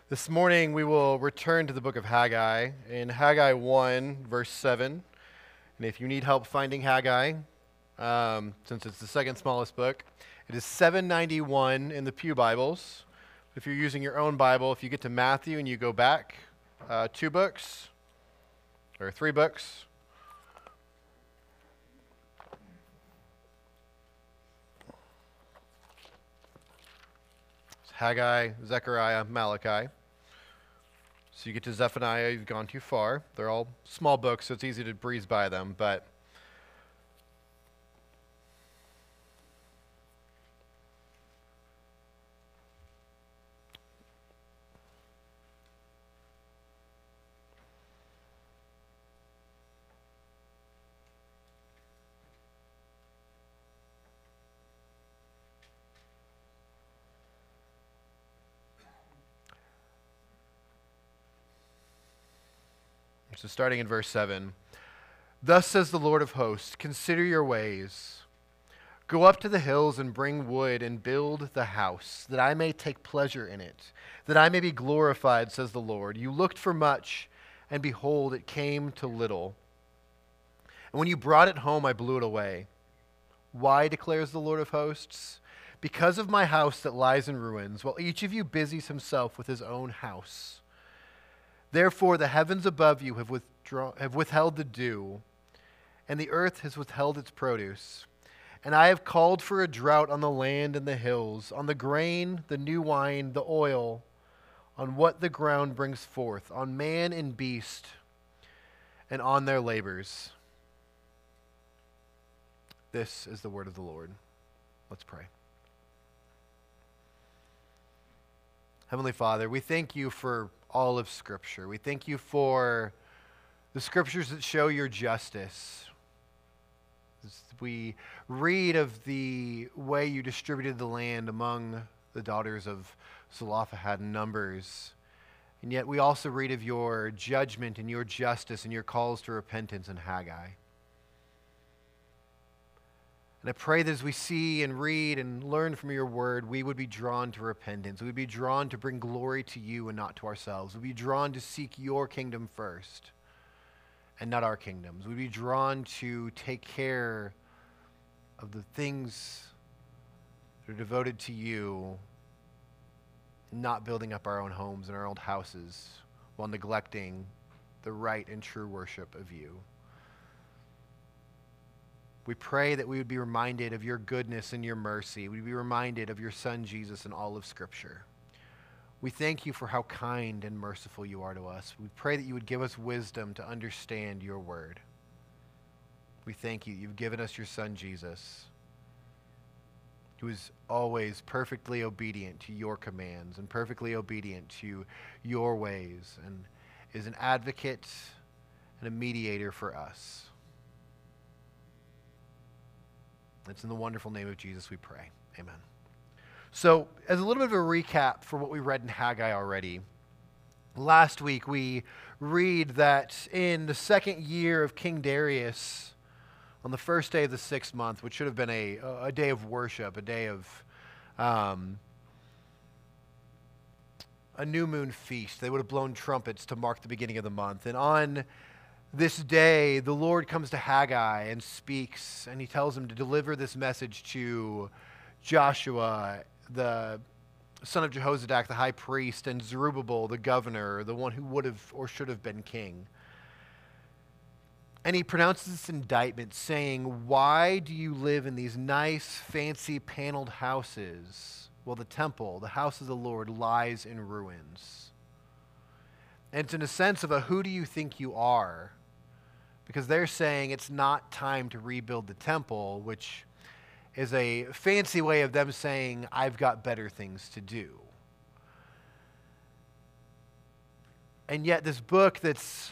This morning we will return to the book of Haggai in Haggai 1, verse 7. And if you need help finding Haggai, since it's the second smallest book, it is 791 in the Pew Bibles. If you're using your own Bible, if you get to Matthew and you go back 2 books or 3 books, it's Haggai, Zechariah, Malachi. So you get to Zephaniah, you've gone too far. They're all small books, so it's easy to breeze by them. But so starting in verse 7, "Thus says the Lord of hosts, consider your ways. Go up to the hills and bring wood and build the house, that I may take pleasure in it, that I may be glorified, says the Lord. You looked for much, and behold, it came to little. And when you brought it home, I blew it away. Why, declares the Lord of hosts? Because of my house that lies in ruins, while each of you busies himself with his own house. Therefore, the heavens above you have withheld the dew, and the earth has withheld its produce. And I have called for a drought on the land and the hills, on the grain, the new wine, the oil, on what the ground brings forth, on man and beast, and on their labors." This is the word of the Lord. Let's pray. Heavenly Father, we thank you for all of Scripture. We thank you for the Scriptures that show your justice. As we read of the way you distributed the land among the daughters of Zelophehad in Numbers, and yet we also read of your judgment and your justice and your calls to repentance in Haggai. And I pray that as we see and read and learn from your word, we would be drawn to repentance. We would be drawn to bring glory to you and not to ourselves. We would be drawn to seek your kingdom first and not our kingdoms. We would be drawn to take care of the things that are devoted to you, not building up our own homes and our own houses while neglecting the right and true worship of you. We pray that we would be reminded of your goodness and your mercy. We'd be reminded of your Son, Jesus, in all of Scripture. We thank you for how kind and merciful you are to us. We pray that you would give us wisdom to understand your word. We thank you. You've given us your Son, Jesus, who is always perfectly obedient to your commands and perfectly obedient to your ways and is an advocate and a mediator for us. It's in the wonderful name of Jesus we pray. Amen. So, as a little bit of a recap for what we read in Haggai already, last week we read that in the second year of King Darius, on the first day of the 6th month, which should have been a day of worship, a day of a new moon feast, they would have blown trumpets to mark the beginning of the month. And on this day, the Lord comes to Haggai and speaks, and he tells him to deliver this message to Joshua, the son of Jehozadak, the high priest, and Zerubbabel, the governor, the one who would have or should have been king. And he pronounces this indictment saying, "Why do you live in these nice, fancy, paneled houses while the temple, the house of the Lord, lies in ruins?" And it's in a sense of a who do you think you are? Because they're saying it's not time to rebuild the temple, which is a fancy way of them saying, I've got better things to do. And yet this book that's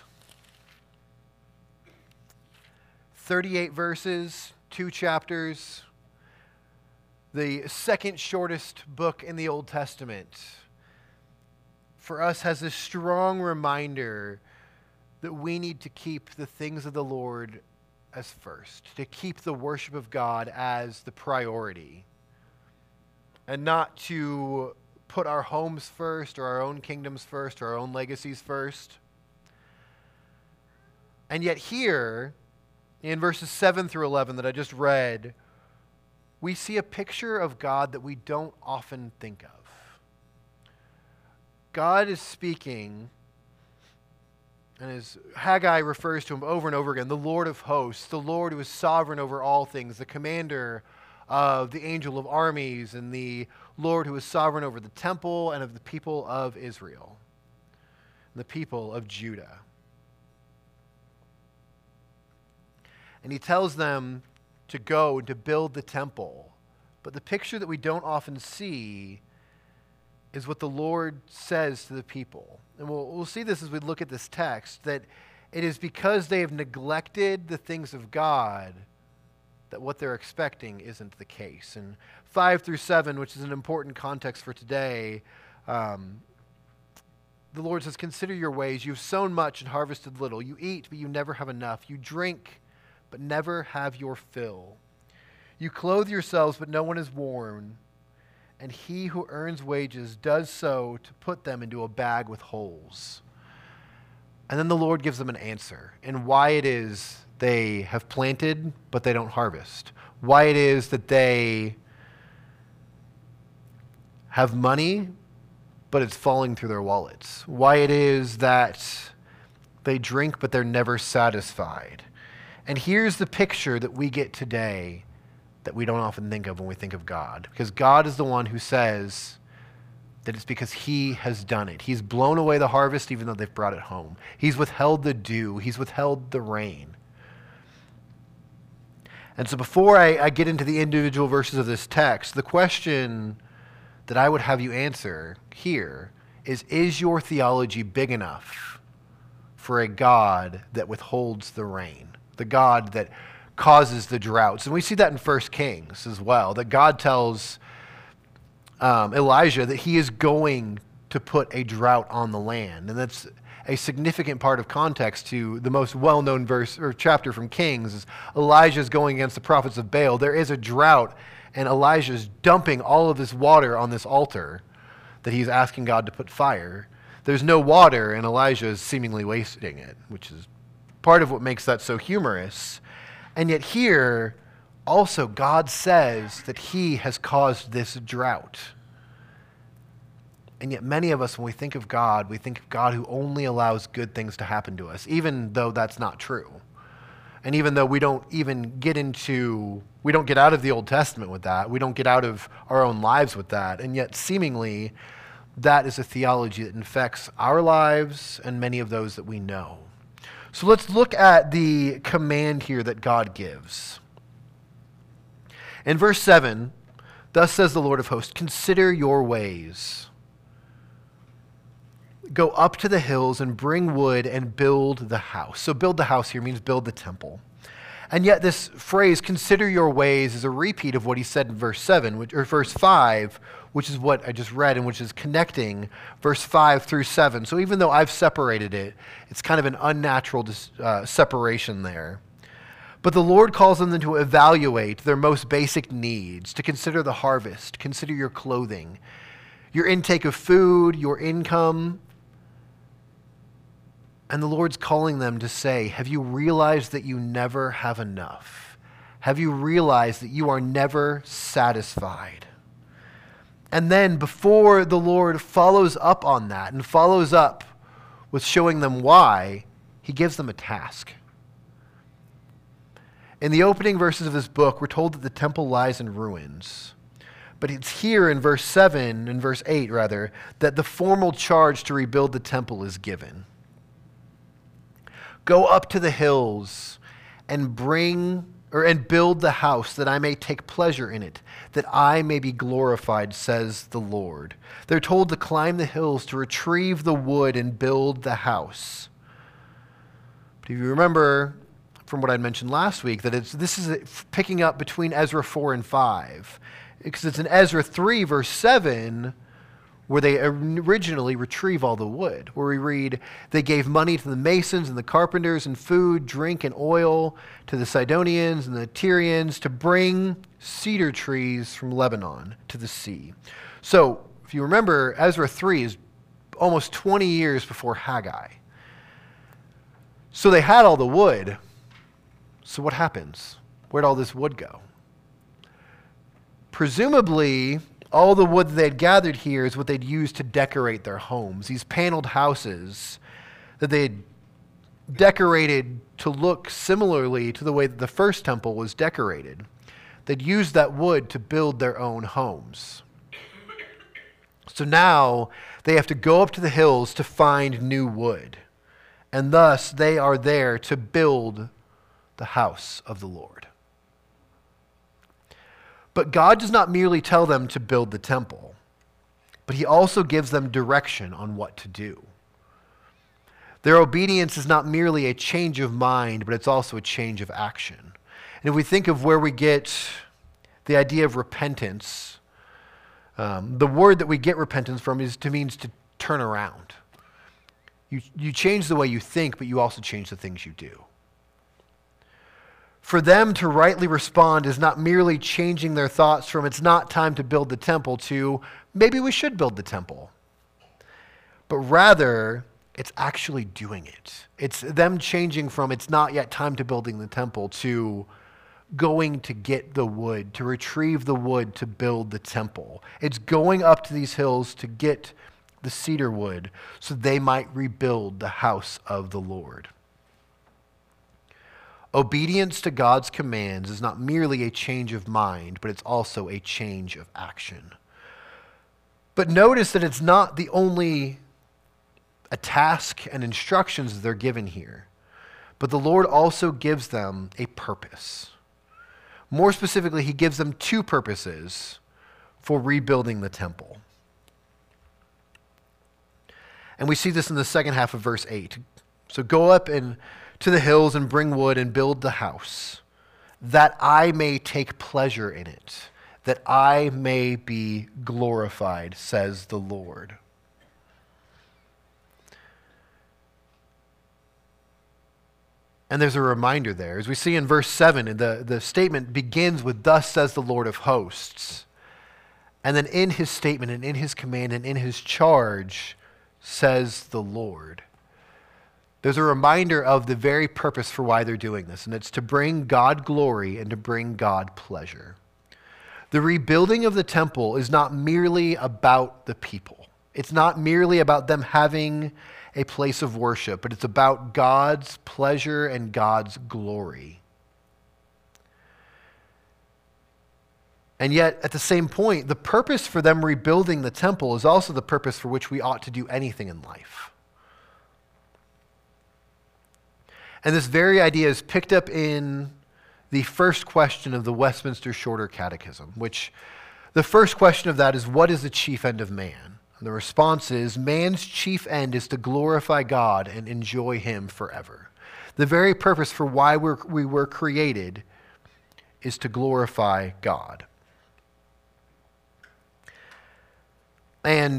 38 verses, 2 chapters, the second shortest book in the Old Testament, for us has this strong reminder that we need to keep the things of the Lord as first, to keep the worship of God as the priority, and not to put our homes first or our own kingdoms first or our own legacies first. And yet here, in verses 7 through 11 that I just read, we see a picture of God that we don't often think of. God is speaking, and as Haggai refers to him over and over again, the Lord of hosts, the Lord who is sovereign over all things, the commander of the angel of armies, and the Lord who is sovereign over the temple and of the people of Israel, and the people of Judah. And he tells them to go and to build the temple. But the picture that we don't often see is what the Lord says to the people. And we'll see this as we look at this text, that it is because they have neglected the things of God that what they're expecting isn't the case. And 5 through 7, which is an important context for today, the Lord says, consider your ways. You've sown much and harvested little. You eat, but you never have enough. You drink, but never have your fill. You clothe yourselves, but no one is warm. And he who earns wages does so to put them into a bag with holes. And then the Lord gives them an answer and why it is they have planted, but they don't harvest. Why it is that they have money, but it's falling through their wallets. Why it is that they drink, but they're never satisfied. And here's the picture that we get today that we don't often think of when we think of God. Because God is the one who says that it's because he has done it. He's blown away the harvest even though they've brought it home. He's withheld the dew. He's withheld the rain. And so before I get into the individual verses of this text, the question that I would have you answer here is your theology big enough for a God that withholds the rain? The God that causes the droughts. And we see that in 1 Kings as well, that God tells Elijah that he is going to put a drought on the land. And that's a significant part of context to the most well-known verse or chapter from Kings is Elijah is going against the prophets of Baal. There is a drought, and Elijah is dumping all of this water on this altar that he's asking God to put fire. There's no water, and Elijah is seemingly wasting it, which is part of what makes that so humorous. And yet here, also, God says that he has caused this drought. And yet many of us, when we think of God, we think of God who only allows good things to happen to us, even though that's not true. And even though we don't get out of the Old Testament with that, we don't get out of our own lives with that, and yet seemingly that is a theology that infects our lives and many of those that we know. So let's look at the command here that God gives. In verse 7, thus says the Lord of hosts, consider your ways. Go up to the hills and bring wood and build the house. So build the house here means build the temple. And yet this phrase, consider your ways, is a repeat of what he said in verse 7, or verse 5, which is what I just read and which is connecting verse 5 through 7. So even though I've separated it, it's kind of an unnatural separation there. But the Lord calls them then to evaluate their most basic needs, to consider the harvest, consider your clothing, your intake of food, your income. And the Lord's calling them to say, have you realized that you never have enough? Have you realized that you are never satisfied? And then before the Lord follows up on that and follows up with showing them why, he gives them a task. In the opening verses of this book, we're told that the temple lies in ruins. But it's here in verse 7, in verse 8 rather, that the formal charge to rebuild the temple is given. Go up to the hills and build the house that I may take pleasure in it, that I may be glorified, says the Lord. They're told to climb the hills to retrieve the wood and build the house. But if you remember from what I mentioned last week, that this is picking up between Ezra 4 and 5. Because it's in Ezra 3, verse 7, where they originally retrieve all the wood, where we read, they gave money to the masons and the carpenters and food, drink, and oil to the Sidonians and the Tyrians to bring cedar trees from Lebanon to the sea. So, if If you remember, Ezra 3 is almost 20 years before Haggai. So they had all the wood. So what happens? Where'd all this wood go? Presumably, all the wood that they had gathered here is what they'd used to decorate their homes. These paneled houses that they had decorated to look similarly to the way that the first temple was decorated. They'd used that wood to build their own homes. So now they have to go up to the hills to find new wood. And thus they are there to build the house of the Lord. But God does not merely tell them to build the temple, but he also gives them direction on what to do. Their obedience is not merely a change of mind, but it's also a change of action. And if we think of where we get the idea of repentance, the word that we get repentance from means to turn around. You change the way you think, but you also change the things you do. For them to rightly respond is not merely changing their thoughts from it's not time to build the temple to maybe we should build the temple. But rather, it's actually doing it. It's them changing from it's not yet time to building the temple to going to get the wood, to retrieve the wood to build the temple. It's going up to these hills to get the cedar wood so they might rebuild the house of the Lord. Obedience to God's commands is not merely a change of mind, but it's also a change of action. But notice that it's not the only a task and instructions that they're given here, but the Lord also gives them a purpose. More specifically, he gives them two purposes for rebuilding the temple. And we see this in the second half of verse 8. So go up to the hills and bring wood and build the house, that I may take pleasure in it, that I may be glorified, says the Lord. And there's a reminder there. As we see in verse 7, the statement begins with, thus says the Lord of hosts. And then in his statement and in his command and in his charge, says the Lord. There's a reminder of the very purpose for why they're doing this, and it's to bring God glory and to bring God pleasure. The rebuilding of the temple is not merely about the people. It's not merely about them having a place of worship, but it's about God's pleasure and God's glory. And yet, at the same point, the purpose for them rebuilding the temple is also the purpose for which we ought to do anything in life. And this very idea is picked up in the first question of the Westminster Shorter Catechism, which the first question of that is, what is the chief end of man? And the response is, man's chief end is to glorify God and enjoy him forever. The very purpose for why we were created is to glorify God. And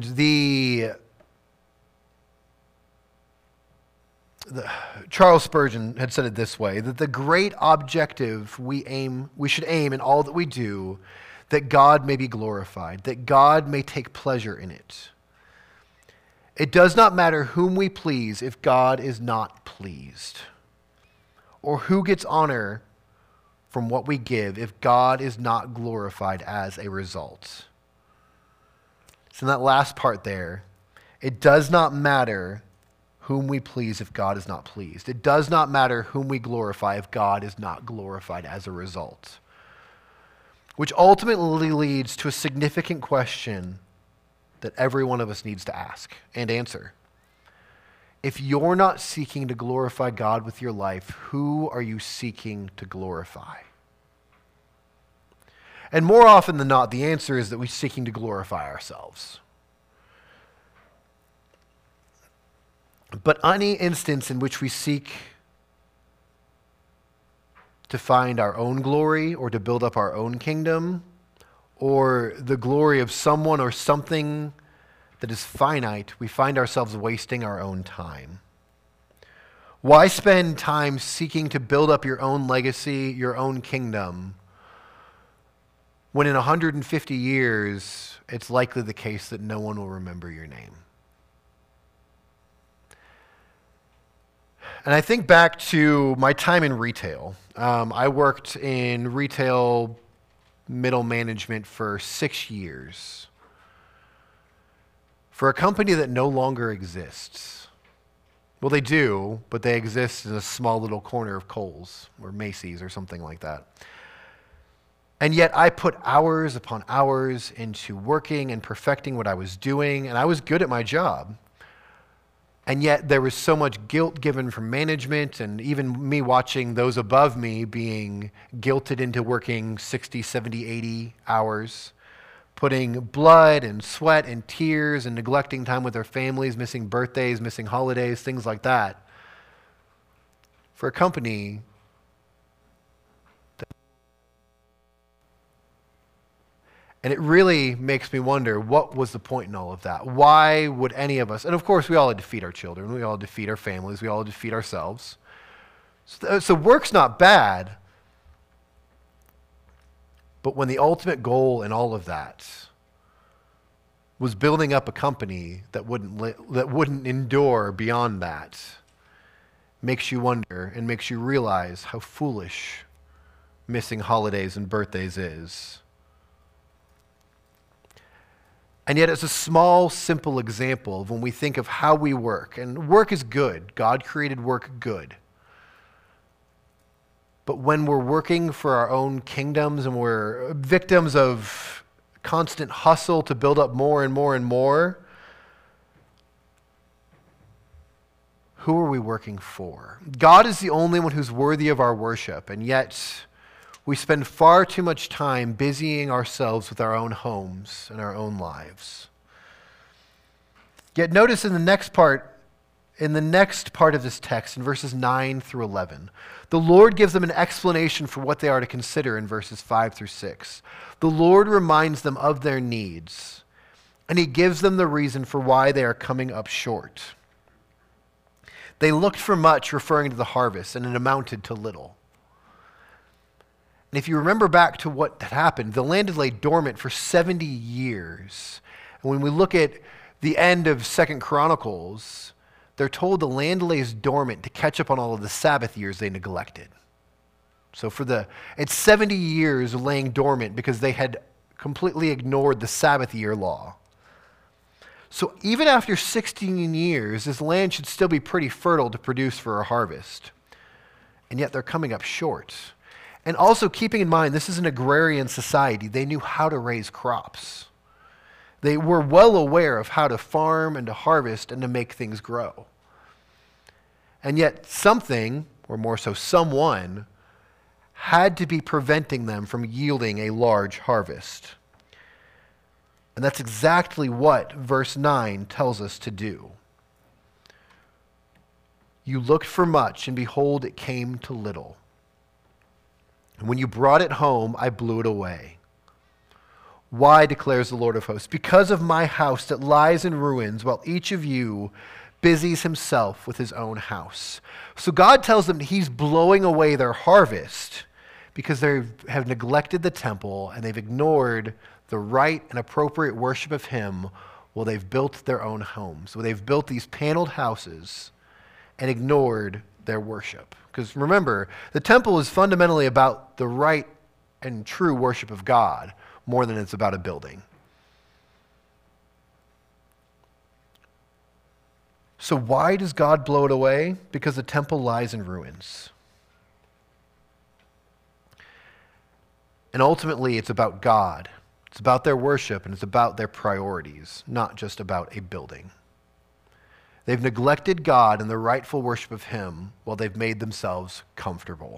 Charles Spurgeon had said it this way, that the great objective we should aim in all that we do, that God may be glorified, that God may take pleasure in it. It does not matter whom we please if God is not pleased, or who gets honor from what we give if God is not glorified as a result. So in that last part there, it does not matter whom we please if God is not pleased. It does not matter whom we glorify if God is not glorified as a result. Which ultimately leads to a significant question that every one of us needs to ask and answer. If you're not seeking to glorify God with your life, who are you seeking to glorify? And more often than not, the answer is that we're seeking to glorify ourselves. But any instance in which we seek to find our own glory or to build up our own kingdom or the glory of someone or something that is finite, we find ourselves wasting our own time. Why spend time seeking to build up your own legacy, your own kingdom, when in 150 years, it's likely the case that no one will remember your name. And I think back to my time in retail. I worked in retail middle management for 6 years for a company that no longer exists. Well, they do, but they exist in a small little corner of Kohl's or Macy's or something like that. And yet I put hours upon hours into working and perfecting what I was doing, and I was good at my job. And yet there was so much guilt given from management, and even me watching those above me being guilted into working 60, 70, 80 hours, putting blood and sweat and tears and neglecting time with their families, missing birthdays, missing holidays, things like that, for a company and it really makes me wonder, what was the point in all of that? Why would any of us, and of course we all had to feed our children, we all had to feed our families, we all had to feed ourselves. So work's not bad, but when the ultimate goal in all of that was building up a company that wouldn't endure beyond that, makes you wonder and makes you realize how foolish missing holidays and birthdays is. And yet it's a small, simple example of when we think of how we work. And work is good. God created work good. But when we're working for our own kingdoms and we're victims of constant hustle to build up more and more and more, who are we working for? God is the only one who's worthy of our worship, and yet we spend far too much time busying ourselves with our own homes and our own lives. Yet notice in the next part of this text, in verses 9 through 11, the Lord gives them an explanation for what they are to consider in verses 5 through 6. The Lord reminds them of their needs, and he gives them the reason for why they are coming up short. They looked for much, referring to the harvest, and it amounted to little. And if you remember back to what had happened, the land had laid dormant for 70 years. And when we look at the end of 2 Chronicles, they're told the land lays dormant to catch up on all of the Sabbath years they neglected. So it's 70 years laying dormant because they had completely ignored the Sabbath year law. So even after 16 years, this land should still be pretty fertile to produce for a harvest. And yet they're coming up short. And also keeping in mind, this is an agrarian society. They knew how to raise crops. They were well aware of how to farm and to harvest and to make things grow. And yet something, or more so someone, had to be preventing them from yielding a large harvest. And that's exactly what verse 9 tells us to do. You looked for much, and behold, it came to little. And when you brought it home, I blew it away. Why, declares the Lord of hosts? Because of my house that lies in ruins, while each of you busies himself with his own house. So God tells them he's blowing away their harvest because they have neglected the temple and they've ignored the right and appropriate worship of him while they've built their own homes. While they've built these paneled houses and ignored their worship. Because remember, the temple is fundamentally about the right and true worship of God more than it's about a building. So why does God blow it away? Because the temple lies in ruins. And ultimately, it's about God. It's about their worship and it's about their priorities, not just about a building. They've neglected God and the rightful worship of him while they've made themselves comfortable.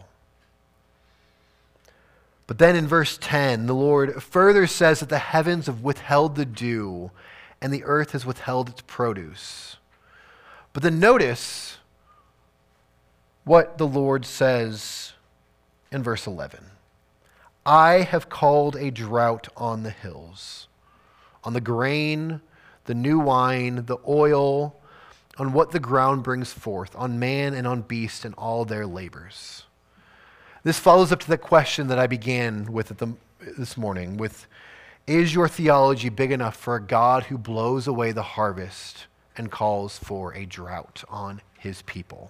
But then in verse 10, the Lord further says that the heavens have withheld the dew and the earth has withheld its produce. But then notice what the Lord says in verse 11. I have called a drought on the hills, on the grain, the new wine, the oil, on what the ground brings forth, on man and on beast and all their labors. This follows up to the question that I began with this morning with, is your theology big enough for a God who blows away the harvest and calls for a drought on his people?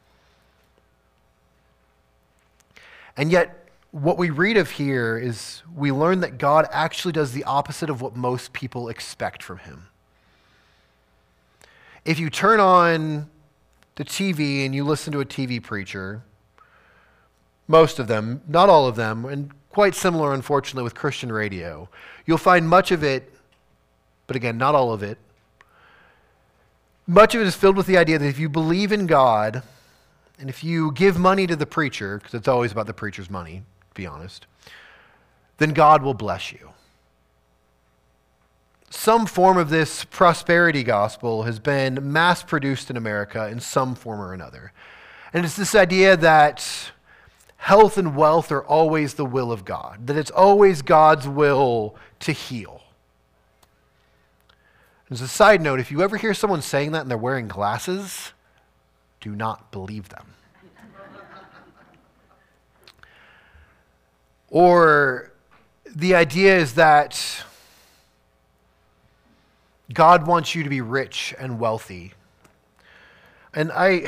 And yet, what we read of here is we learn that God actually does the opposite of what most people expect from him. If you turn on the TV and you listen to a TV preacher, most of them, not all of them, and quite similar, unfortunately, with Christian radio, you'll find much of it, but again, not all of it, much of it is filled with the idea that if you believe in God, and if you give money to the preacher, because it's always about the preacher's money, to be honest, then God will bless you. Some form of this prosperity gospel has been mass-produced in America in some form or another. And it's this idea that health and wealth are always the will of God, that it's always God's will to heal. As a side note, if you ever hear someone saying that and they're wearing glasses, do not believe them. Or the idea is that God wants you to be rich and wealthy. And I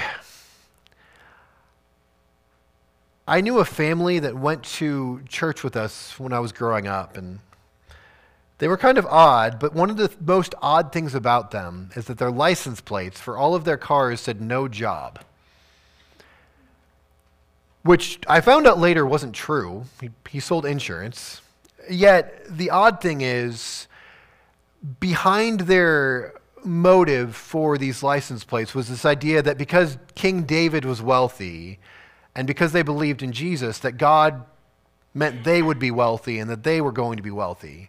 knew a family that went to church with us when I was growing up, and they were kind of odd, but one of the most odd things about them is that their license plates for all of their cars said no job, which I found out later wasn't true. He sold insurance. Yet the odd thing is, behind their motive for these license plates was this idea that because King David was wealthy and because they believed in Jesus, that God meant they would be wealthy and that they were going to be wealthy.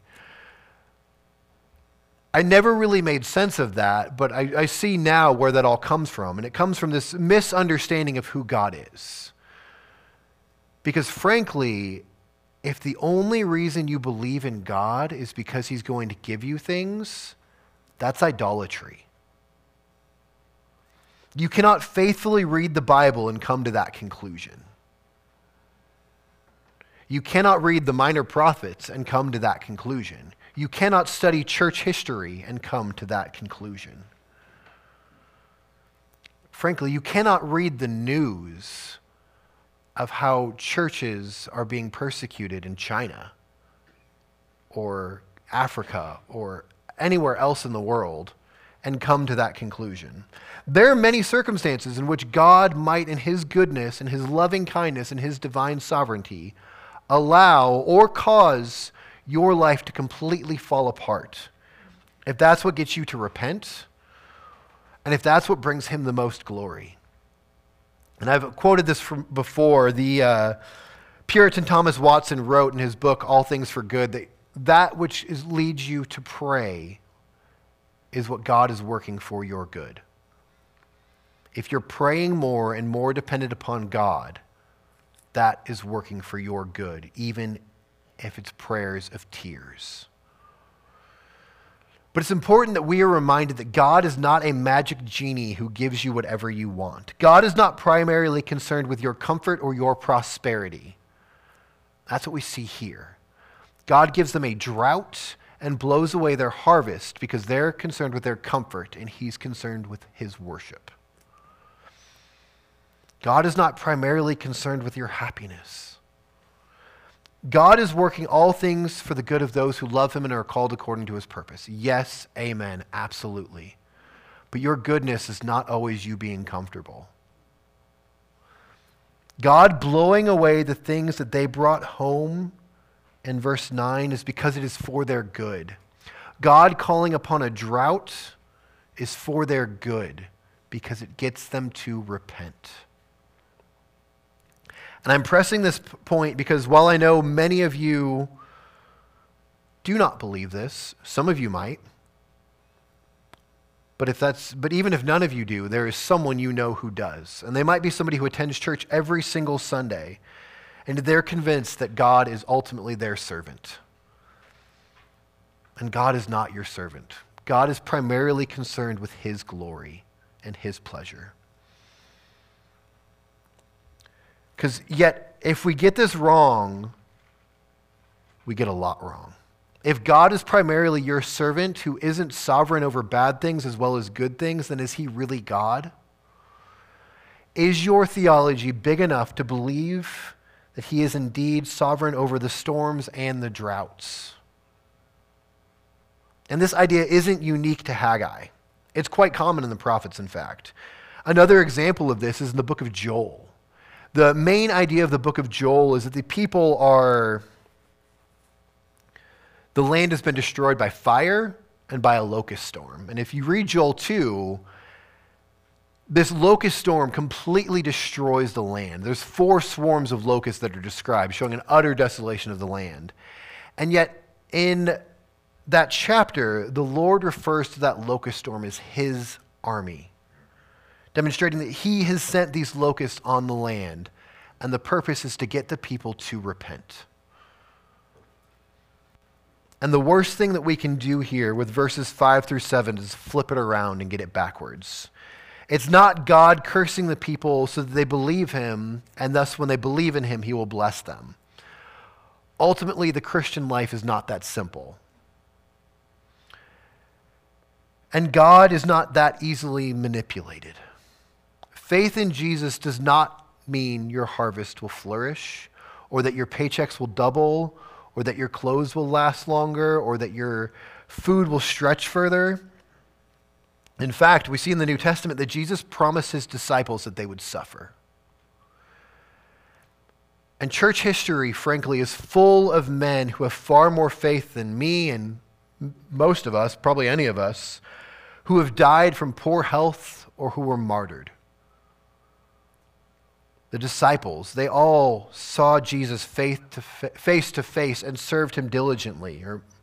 I never really made sense of that, but I see now where that all comes from. And it comes from this misunderstanding of who God is. Because frankly, if the only reason you believe in God is because he's going to give you things, that's idolatry. You cannot faithfully read the Bible and come to that conclusion. You cannot read the Minor Prophets and come to that conclusion. You cannot study church history and come to that conclusion. Frankly, you cannot read the news of how churches are being persecuted in China or Africa or anywhere else in the world and come to that conclusion. There are many circumstances in which God might, in his goodness and his loving kindness and his divine sovereignty, allow or cause your life to completely fall apart. If that's what gets you to repent, and if that's what brings him the most glory. And I've quoted this from before. The Puritan Thomas Watson wrote in his book, All Things for Good, that which leads you to pray is what God is working for your good. If you're praying more and more dependent upon God, that is working for your good, even if it's prayers of tears. But it's important that we are reminded that God is not a magic genie who gives you whatever you want. God is not primarily concerned with your comfort or your prosperity. That's what we see here. God gives them a drought and blows away their harvest because they're concerned with their comfort and he's concerned with his worship. God is not primarily concerned with your happiness. God is working all things for the good of those who love him and are called according to his purpose. Yes, amen, absolutely. But your goodness is not always you being comfortable. God blowing away the things that they brought home in verse 9 is because it is for their good. God calling upon a drought is for their good because it gets them to repent. And I'm pressing this point because while I know many of you do not believe this, some of you might, but even if none of you do, there is someone you know who does. And they might be somebody who attends church every single Sunday, and they're convinced that God is ultimately their servant. And God is not your servant. God is primarily concerned with his glory and his pleasure. Because yet, if we get this wrong, we get a lot wrong. If God is primarily your servant who isn't sovereign over bad things as well as good things, then is he really God? Is your theology big enough to believe that he is indeed sovereign over the storms and the droughts? And this idea isn't unique to Haggai. It's quite common in the prophets, in fact. Another example of this is in the book of Joel. The main idea of the book of Joel is that the land has been destroyed by fire and by a locust storm. And if you read Joel 2, this locust storm completely destroys the land. There's 4 swarms of locusts that are described, showing an utter desolation of the land. And yet, in that chapter, the Lord refers to that locust storm as his army, demonstrating that he has sent these locusts on the land, and the purpose is to get the people to repent. And the worst thing that we can do here with verses 5 through 7 is flip it around and get it backwards. It's not God cursing the people so that they believe him, and thus when they believe in him, he will bless them. Ultimately, the Christian life is not that simple. And God is not that easily manipulated. Faith in Jesus does not mean your harvest will flourish, or that your paychecks will double, or that your clothes will last longer, or that your food will stretch further. In fact, we see in the New Testament that Jesus promised his disciples that they would suffer. And church history, frankly, is full of men who have far more faith than me and most of us, probably any of us, who have died from poor health or who were martyred. The disciples, they all saw Jesus face to face and served him diligently.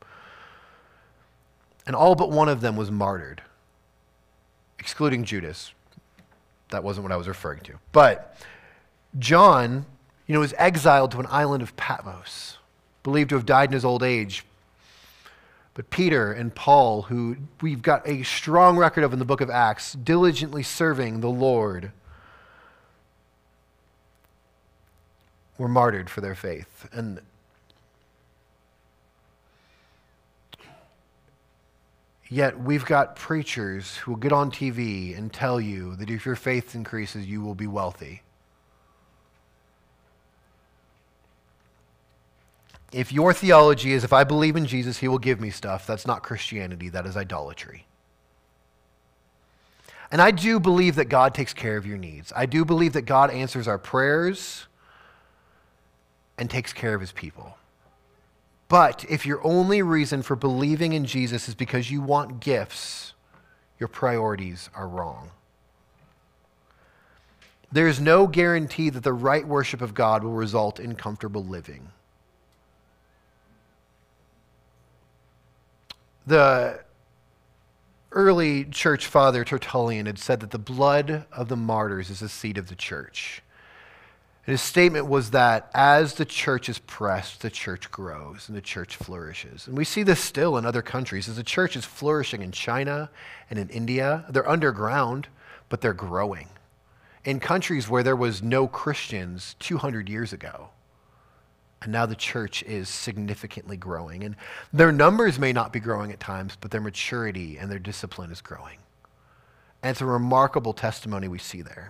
And all but one of them was martyred, excluding Judas. That wasn't what I was referring to. But John, was exiled to an island of Patmos, believed to have died in his old age. But Peter and Paul, who we've got a strong record of in the book of Acts, diligently serving the Lord, were martyred for their faith. And yet we've got preachers who will get on TV and tell you that if your faith increases, you will be wealthy. If your theology is, if I believe in Jesus, he will give me stuff, that's not Christianity, that is idolatry. And I do believe that God takes care of your needs. I do believe that God answers our prayers and takes care of his people. But if your only reason for believing in Jesus is because you want gifts, your priorities are wrong. There is no guarantee that the right worship of God will result in comfortable living. The early church father Tertullian had said that the blood of the martyrs is the seed of the church. And his statement was that as the church is pressed, the church grows and the church flourishes. And we see this still in other countries. As the church is flourishing in China and in India, they're underground, but they're growing. In countries where there was no Christians 200 years ago, and now the church is significantly growing. And their numbers may not be growing at times, but their maturity and their discipline is growing. And it's a remarkable testimony we see there.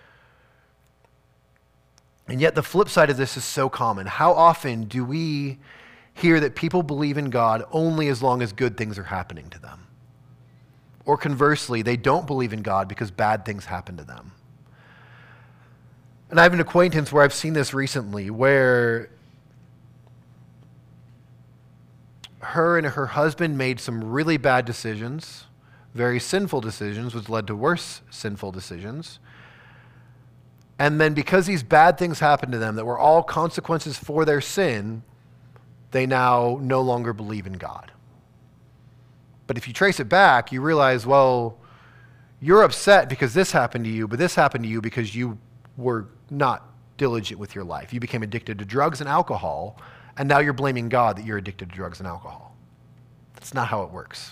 And yet the flip side of this is so common. How often do we hear that people believe in God only as long as good things are happening to them? Or conversely, they don't believe in God because bad things happen to them. And I have an acquaintance where I've seen this recently, where her and her husband made some really bad decisions, very sinful decisions, which led to worse sinful decisions. And then because these bad things happened to them that were all consequences for their sin, they now no longer believe in God. But if you trace it back, you realize, well, you're upset because this happened to you, but this happened to you because you were not diligent with your life. You became addicted to drugs and alcohol, and now you're blaming God that you're addicted to drugs and alcohol. That's not how it works.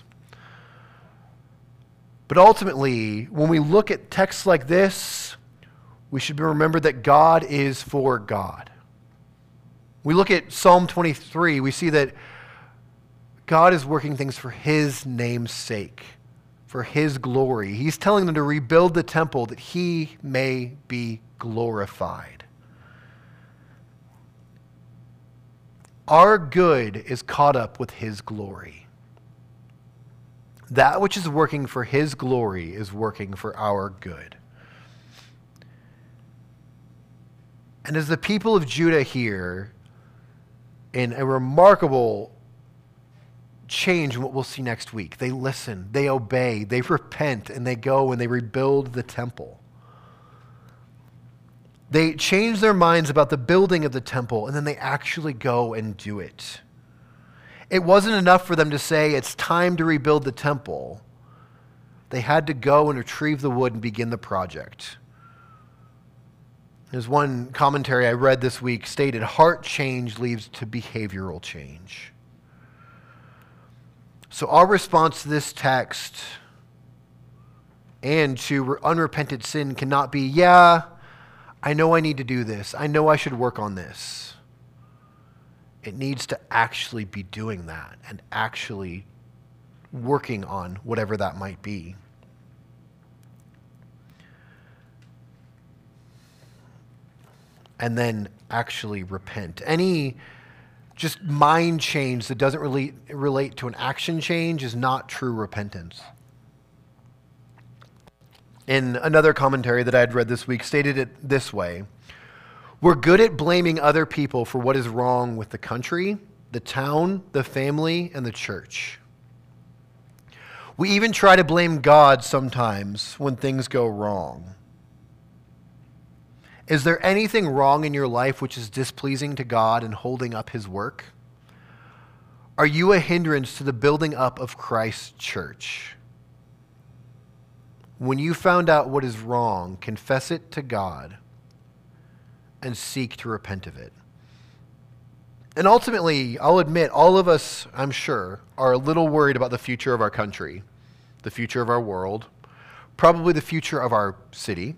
But ultimately, when we look at texts like this, we should remember that God is for God. We look at Psalm 23, we see that God is working things for his name's sake, for his glory. He's telling them to rebuild the temple that he may be glorified. Our good is caught up with his glory. That which is working for his glory is working for our good. And as the people of Judah here, in a remarkable change in what we'll see next week, they listen, they obey, they repent, and they go and they rebuild the temple. They change their minds about the building of the temple, and then they actually go and do it. It wasn't enough for them to say, it's time to rebuild the temple. They had to go and retrieve the wood and begin the project. As one commentary I read this week stated, heart change leads to behavioral change. So our response to this text and to unrepentant sin cannot be, yeah, I know I need to do this. I know I should work on this. It needs to actually be doing that and actually working on whatever that might be. And then actually repent. Any just mind change that doesn't really relate to an action change is not true repentance. In another commentary that I had read this week, stated it this way: we're good at blaming other people for what is wrong with the country, the town, the family, and the church. We even try to blame God sometimes when things go wrong. Is there anything wrong in your life which is displeasing to God and holding up his work? Are you a hindrance to the building up of Christ's church? When you found out what is wrong, confess it to God and seek to repent of it. And ultimately, I'll admit, all of us, I'm sure, are a little worried about the future of our country, the future of our world, probably the future of our city,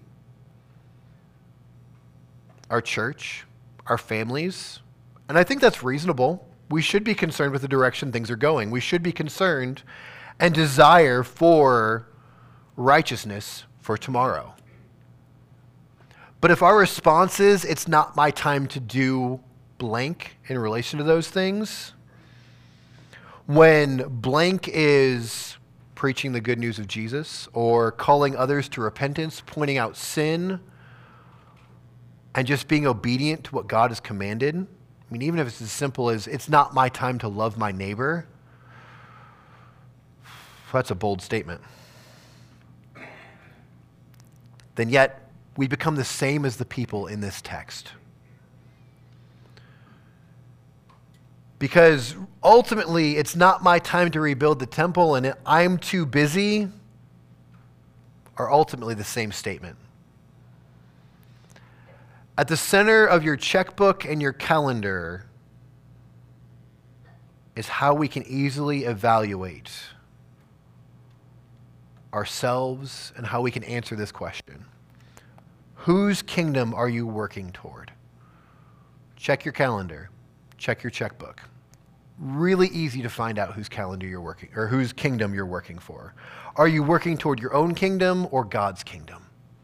our church, our families. And I think that's reasonable. We should be concerned with the direction things are going. We should be concerned and desire for righteousness for tomorrow. But if our response is, it's not my time to do blank in relation to those things, when blank is preaching the good news of Jesus or calling others to repentance, pointing out sin, and just being obedient to what God has commanded, I mean, even if it's as simple as, it's not my time to love my neighbor, that's a bold statement. Then yet, we become the same as the people in this text. Because ultimately, it's not my time to rebuild the temple and I'm too busy are ultimately the same statement. At the center of your checkbook and your calendar is how we can easily evaluate ourselves and how we can answer this question. Whose kingdom are you working toward? Check your calendar. Check your checkbook. Really easy to find out whose calendar you're working, or whose kingdom you're working for. Are you working toward your own kingdom or God's kingdom?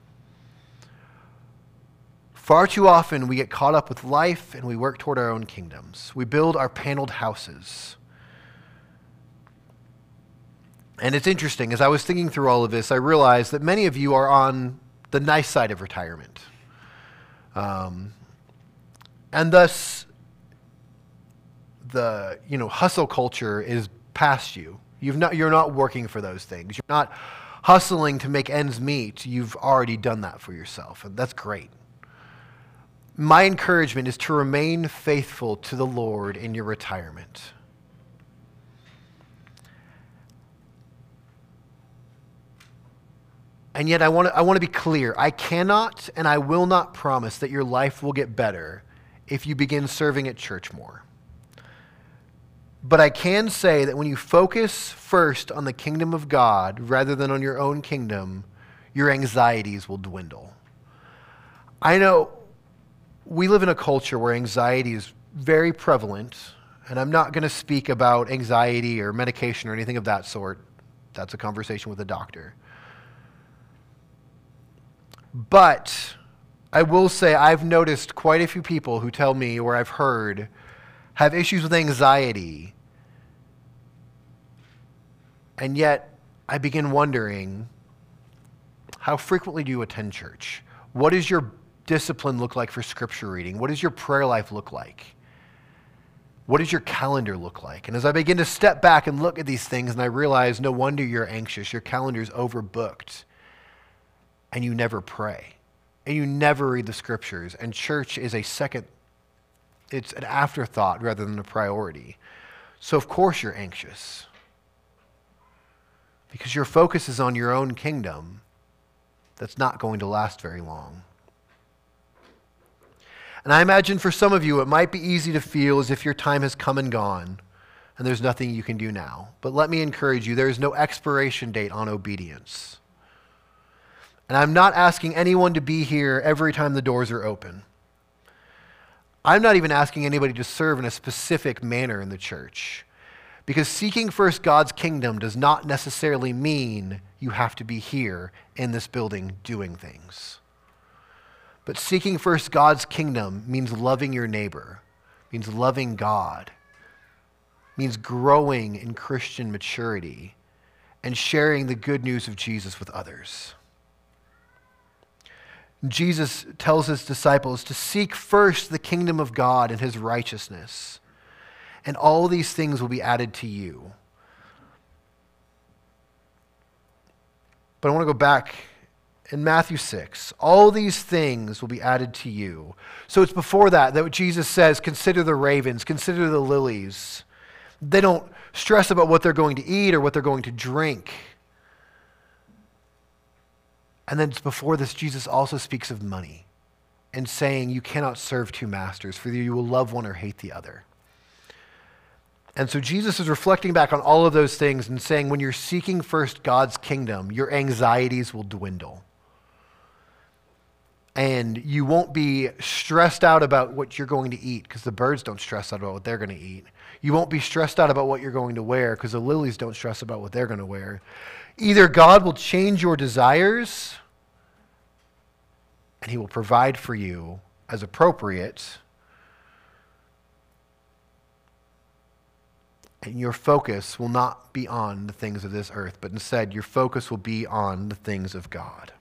Far too often we get caught up with life and we work toward our own kingdoms. We build our paneled houses. And it's interesting, as I was thinking through all of this, I realized that many of you are on the nice side of retirement. And thus, the hustle culture is past you. You're not working for those things. You're not hustling to make ends meet. You've already done that for yourself, and that's great. My encouragement is to remain faithful to the Lord in your retirement. And yet I want to be clear. I cannot and I will not promise that your life will get better if you begin serving at church more. But I can say that when you focus first on the kingdom of God rather than on your own kingdom, your anxieties will dwindle. I know we live in a culture where anxiety is very prevalent, and I'm not going to speak about anxiety or medication or anything of that sort. That's a conversation with a doctor. But I will say I've noticed quite a few people who tell me, or I've heard, have issues with anxiety. And yet I begin wondering, how frequently do you attend church? What does your discipline look like for scripture reading? What does your prayer life look like? What does your calendar look like? And as I begin to step back and look at these things, and I realize no wonder you're anxious. Your calendar's overbooked. And you never pray. And you never read the scriptures. And church is it's an afterthought rather than a priority. So of course you're anxious. Because your focus is on your own kingdom that's not going to last very long. And I imagine for some of you, it might be easy to feel as if your time has come and gone and there's nothing you can do now. But let me encourage you, there is no expiration date on obedience. And I'm not asking anyone to be here every time the doors are open. I'm not even asking anybody to serve in a specific manner in the church. Because seeking first God's kingdom does not necessarily mean you have to be here in this building doing things. But seeking first God's kingdom means loving your neighbor, means loving God, means growing in Christian maturity and sharing the good news of Jesus with others. Jesus tells his disciples to seek first the kingdom of God and his righteousness, and all these things will be added to you. But I want to go back in Matthew 6. All these things will be added to you. So it's before that Jesus says, consider the ravens, consider the lilies. They don't stress about what they're going to eat or what they're going to drink. And then before this, Jesus also speaks of money and saying you cannot serve two masters, for either you will love one or hate the other. And so Jesus is reflecting back on all of those things and saying when you're seeking first God's kingdom, your anxieties will dwindle. And you won't be stressed out about what you're going to eat, because the birds don't stress out about what they're going to eat. You won't be stressed out about what you're going to wear, because the lilies don't stress about what they're going to wear. Either God will change your desires, and he will provide for you as appropriate, and your focus will not be on the things of this earth, but instead your focus will be on the things of God.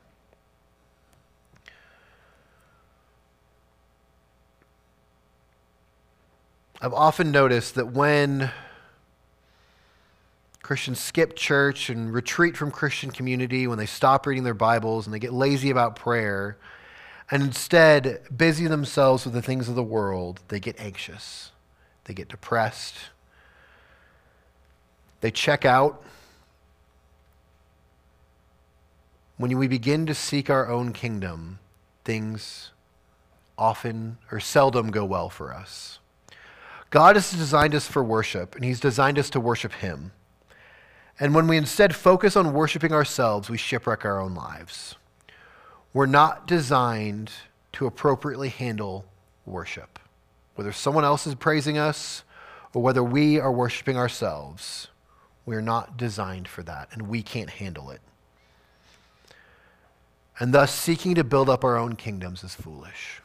I've often noticed that when Christians skip church and retreat from Christian community, when they stop reading their Bibles and they get lazy about prayer, and instead busy themselves with the things of the world, they get anxious. They get depressed. They check out. When we begin to seek our own kingdom, things often or seldom go well for us. God has designed us for worship, and he's designed us to worship him. And when we instead focus on worshiping ourselves, we shipwreck our own lives. We're not designed to appropriately handle worship. Whether someone else is praising us or whether we are worshiping ourselves, we're not designed for that, and we can't handle it. And thus, seeking to build up our own kingdoms is foolish.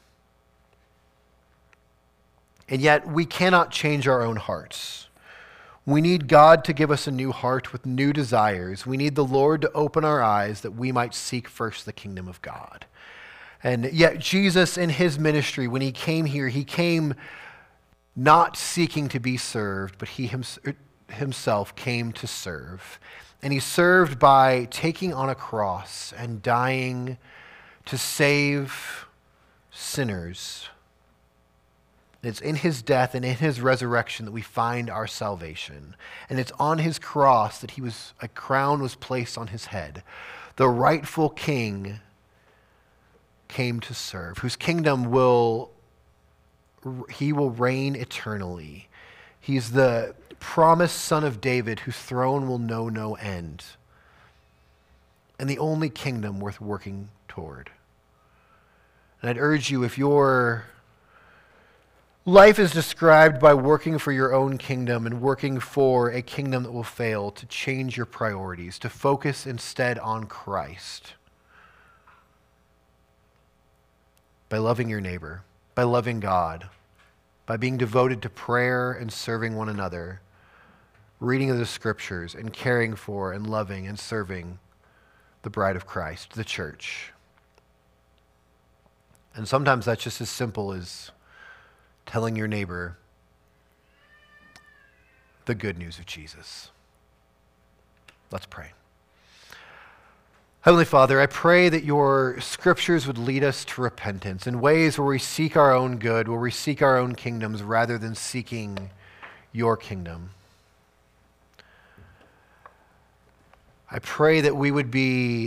And yet, we cannot change our own hearts. We need God to give us a new heart with new desires. We need the Lord to open our eyes that we might seek first the kingdom of God. And yet, Jesus in his ministry, when he came here, he came not seeking to be served, but he himself came to serve. And he served by taking on a cross and dying to save sinners. It's in his death and in his resurrection that we find our salvation. And it's on his cross that a crown was placed on his head. The rightful king came to serve, whose kingdom he will reign eternally. He's the promised son of David, whose throne will know no end. And the only kingdom worth working toward. And I'd urge you, if you're Life is described by working for your own kingdom and working for a kingdom that will fail, to change your priorities, to focus instead on Christ. By loving your neighbor, by loving God, by being devoted to prayer and serving one another, reading of the scriptures and caring for and loving and serving the bride of Christ, the church. And sometimes that's just as simple as telling your neighbor the good news of Jesus. Let's pray. Heavenly Father, I pray that your scriptures would lead us to repentance in ways where we seek our own good, where we seek our own kingdoms rather than seeking your kingdom. I pray that we would be